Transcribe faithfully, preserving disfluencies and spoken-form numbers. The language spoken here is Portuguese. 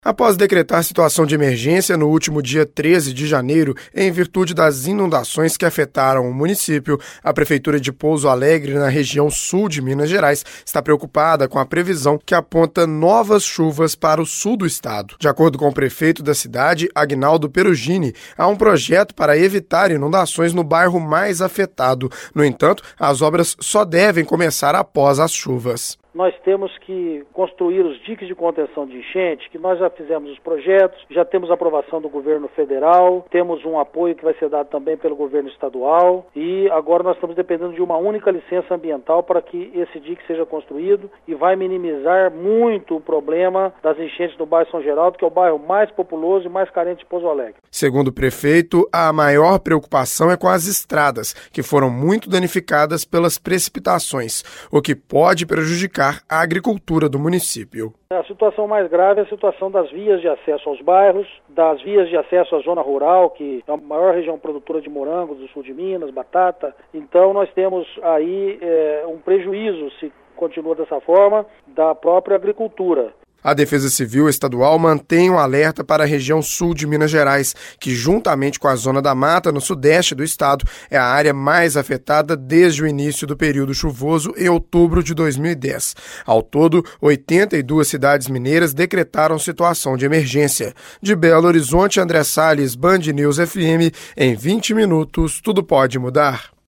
Após decretar situação de emergência no último dia treze de janeiro, em virtude das inundações que afetaram o município, a Prefeitura de Pouso Alegre, na região sul de Minas Gerais, está preocupada com a previsão que aponta novas chuvas para o sul do estado. De acordo com o prefeito da cidade, Agnaldo Perugini, há um projeto para evitar inundações no bairro mais afetado. No entanto, as obras só devem começar após as chuvas. Nós temos que construir os diques de contenção de enchente, que nós já fizemos os projetos, já temos aprovação do governo federal, temos um apoio que vai ser dado também pelo governo estadual e agora nós estamos dependendo de uma única licença ambiental para que esse dique seja construído e vai minimizar muito o problema das enchentes do bairro São Geraldo, que é o bairro mais populoso e mais carente de Pouso Alegre. Segundo o prefeito, a maior preocupação é com as estradas, que foram muito danificadas pelas precipitações, o que pode prejudicar a agricultura do município. A situação mais grave é a situação das vias de acesso aos bairros, das vias de acesso à zona rural, que é a maior região produtora de morangos do sul de Minas, batata. Então nós temos aí é, um prejuízo, se continua dessa forma, da própria agricultura. A Defesa Civil Estadual mantém um alerta para a região sul de Minas Gerais, que juntamente com a Zona da Mata, no sudeste do estado, é a área mais afetada desde o início do período chuvoso em outubro de dois mil e dez. Ao todo, oitenta e duas cidades mineiras decretaram situação de emergência. De Belo Horizonte, André Salles, Band News F M, em vinte minutos, tudo pode mudar.